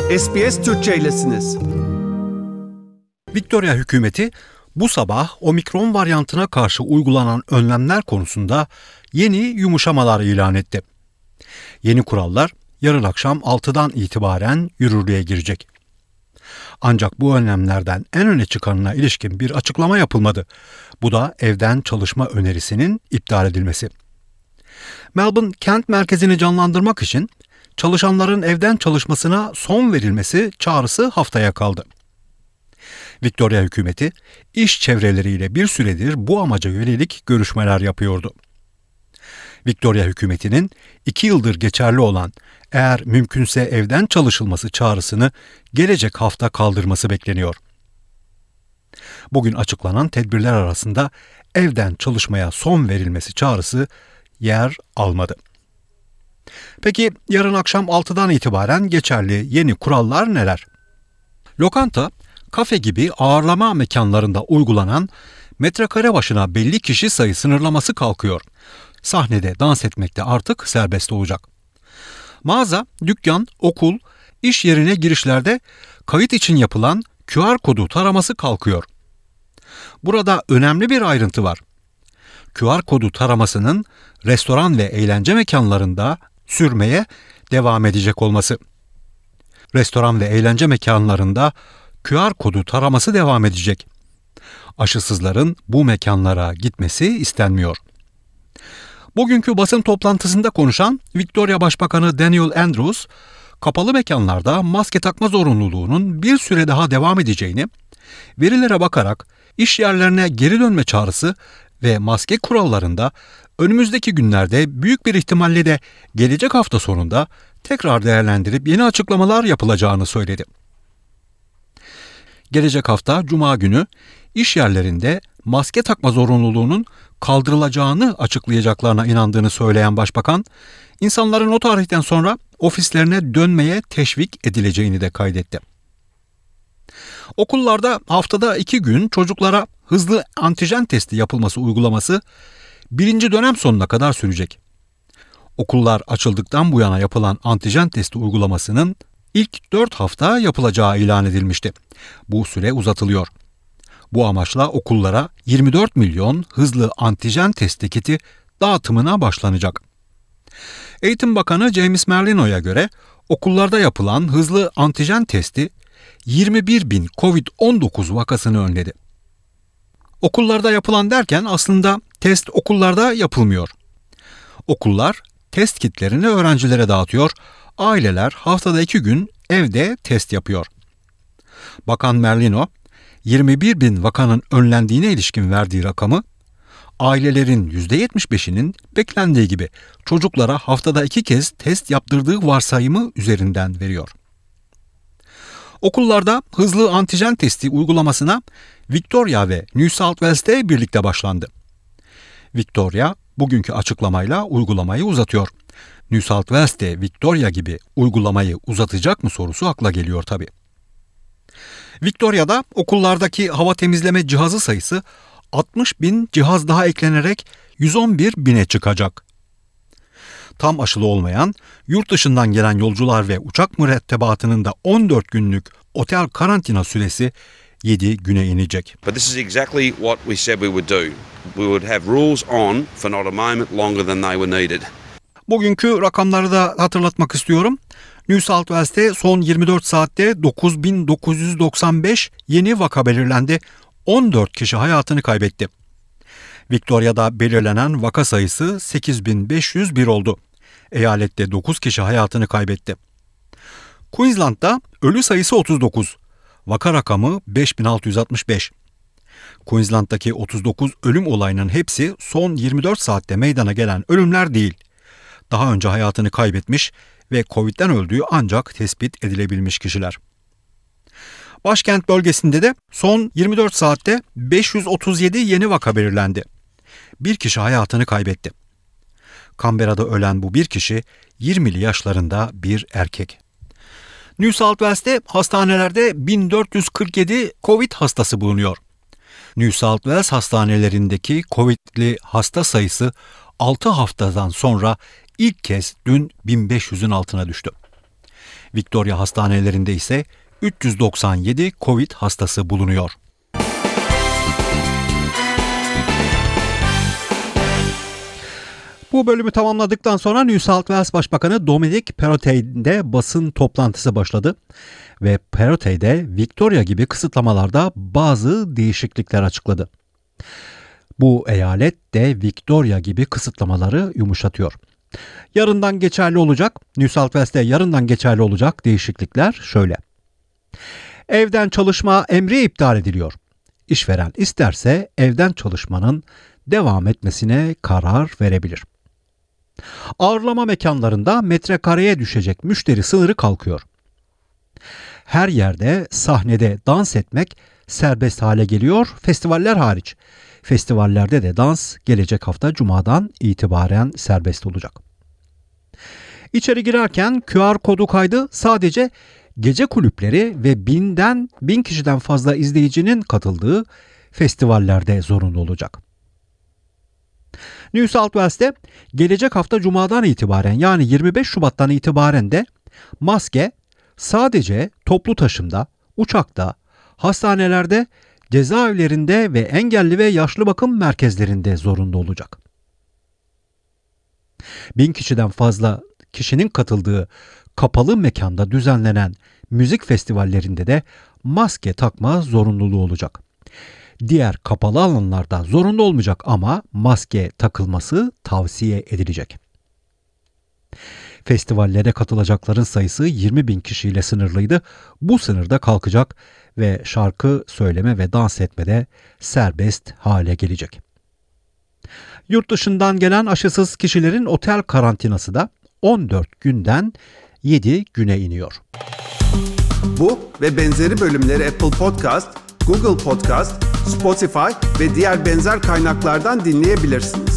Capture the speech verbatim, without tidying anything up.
S B S Türkçe'ylesiniz. Victoria hükümeti bu sabah omikron varyantına karşı uygulanan önlemler konusunda yeni yumuşamalar ilan etti. Yeni kurallar yarın akşam altıdan itibaren yürürlüğe girecek. Ancak bu önlemlerden en öne çıkanına ilişkin bir açıklama yapılmadı. Bu da evden çalışma önerisinin iptal edilmesi. Melbourne kent merkezini canlandırmak için çalışanların evden çalışmasına son verilmesi çağrısı haftaya kaldı. Victoria hükümeti iş çevreleriyle bir süredir bu amaca yönelik görüşmeler yapıyordu. Victoria hükümetinin iki yıldır geçerli olan eğer mümkünse evden çalışılması çağrısını gelecek hafta kaldırması bekleniyor. Bugün açıklanan tedbirler arasında evden çalışmaya son verilmesi çağrısı yer almadı. Peki yarın akşam altıdan itibaren geçerli yeni kurallar neler? Lokanta, kafe gibi ağırlama mekanlarında uygulanan metrekare başına belli kişi sayı sınırlaması kalkıyor. Sahnede dans etmekte artık serbest olacak. Mağaza, dükkan, okul, iş yerine girişlerde kayıt için yapılan Q R kodu taraması kalkıyor. Burada önemli bir ayrıntı var. Q R kodu taramasının restoran ve eğlence mekanlarında sürmeye devam edecek olması. Restoran ve eğlence mekanlarında Q R kodu taraması devam edecek. Aşısızların bu mekanlara gitmesi istenmiyor. Bugünkü basın toplantısında konuşan Victoria Başbakanı Daniel Andrews, kapalı mekanlarda maske takma zorunluluğunun bir süre daha devam edeceğini, verilere bakarak iş yerlerine geri dönme çağrısı ve maske kurallarında önümüzdeki günlerde büyük bir ihtimalle de gelecek hafta sonunda tekrar değerlendirip yeni açıklamalar yapılacağını söyledi. Gelecek hafta Cuma günü iş yerlerinde maske takma zorunluluğunun kaldırılacağını açıklayacaklarına inandığını söyleyen Başbakan, insanların o tarihten sonra ofislerine dönmeye teşvik edileceğini de kaydetti. Okullarda haftada iki gün çocuklara hızlı antijen testi yapılması uygulaması birinci dönem sonuna kadar sürecek. Okullar açıldıktan bu yana yapılan antijen testi uygulamasının ilk dört hafta yapılacağı ilan edilmişti. Bu süre uzatılıyor. Bu amaçla okullara yirmi dört milyon hızlı antijen testi kiti dağıtımına başlanacak. Eğitim Bakanı James Merlino'ya göre okullarda yapılan hızlı antijen testi yirmi bir bin covid on dokuz vakasını önledi. Okullarda yapılan derken aslında test okullarda yapılmıyor. Okullar test kitlerini öğrencilere dağıtıyor, aileler haftada iki gün evde test yapıyor. Bakan Merlino, yirmi bir bin vakanın önlendiğine ilişkin verdiği rakamı, ailelerin yüzde yetmiş beşinin beklendiği gibi çocuklara haftada iki kez test yaptırdığı varsayımı üzerinden veriyor. Okullarda hızlı antijen testi uygulamasına Victoria ve New South Wales'te birlikte başlandı. Victoria bugünkü açıklamayla uygulamayı uzatıyor. New South Wales'te Victoria gibi uygulamayı uzatacak mı sorusu akla geliyor tabii. Victoria'da okullardaki hava temizleme cihazı sayısı altmış bin cihaz daha eklenerek yüz on bir bine çıkacak. Tam aşılı olmayan, yurt dışından gelen yolcular ve uçak mürettebatının da on dört günlük otel karantina süresi yedi güne inecek. But this is exactly what we said we would do. We would have rules on for not a moment longer than they were needed. Bugünkü rakamları da hatırlatmak istiyorum. New South Wales'te son yirmi dört saatte dokuz bin dokuz yüz doksan beş yeni vaka belirlendi. on dört kişi hayatını kaybetti. Victoria'da belirlenen vaka sayısı sekiz bin beş yüz bir oldu. Eyalette dokuz kişi hayatını kaybetti. Queensland'da ölü sayısı otuz dokuz. Vaka rakamı beş bin altı yüz altmış beş. Queensland'daki otuz dokuz ölüm olayının hepsi son yirmi dört saatte meydana gelen ölümler değil. Daha önce hayatını kaybetmiş ve Covid'den öldüğü ancak tespit edilebilmiş kişiler. Başkent bölgesinde de son yirmi dört saatte beş yüz otuz yedi yeni vaka belirlendi. Bir kişi hayatını kaybetti. Canberra'da ölen bu bir kişi yirmili yaşlarında bir erkek. New South Wales'te hastanelerde bin dört yüz kırk yedi Covid hastası bulunuyor. New South Wales hastanelerindeki Covid'li hasta sayısı altı haftadan sonra ilk kez dün bin beş yüzün altına düştü. Victoria hastanelerinde ise üç yüz doksan yedi Covid hastası bulunuyor. Bu bölümü tamamladıktan sonra New South Wales Başbakanı Dominic Perrottet'de basın toplantısı başladı ve Perrottet'de Victoria gibi kısıtlamalarda bazı değişiklikler açıkladı. Bu eyalet de Victoria gibi kısıtlamaları yumuşatıyor. Yarından geçerli olacak, New South Wales'te yarından geçerli olacak değişiklikler şöyle. Evden çalışma emri iptal ediliyor. İşveren isterse evden çalışmanın devam etmesine karar verebilir. Ağırlama mekanlarında metrekareye düşecek müşteri sınırı kalkıyor. Her yerde sahnede dans etmek serbest hale geliyor, festivaller hariç. Festivallerde de dans gelecek hafta Cuma'dan itibaren serbest olacak. İçeri girerken Q R kodu kaydı sadece gece kulüpleri ve binden bin kişiden fazla izleyicinin katıldığı festivallerde zorunlu olacak. New South Wales'te gelecek hafta Cuma'dan itibaren yani yirmi beş Şubat'tan itibaren de maske sadece toplu taşımda, uçakta, hastanelerde, cezaevlerinde ve engelli ve yaşlı bakım merkezlerinde zorunlu olacak. Bin kişiden fazla kişinin katıldığı kapalı mekanda düzenlenen müzik festivallerinde de maske takma zorunluluğu olacak. Diğer kapalı alanlarda zorunlu olmayacak ama maske takılması tavsiye edilecek. Festivallere katılacakların sayısı yirmi bin kişiyle sınırlıydı. Bu sınırda kalkacak ve şarkı söyleme ve dans etmede serbest hale gelecek. Yurt dışından gelen aşısız kişilerin otel karantinası da on dört günden yedi güne iniyor. Bu ve benzeri bölümleri Apple Podcast, Google Podcast, Spotify ve diğer benzer kaynaklardan dinleyebilirsiniz.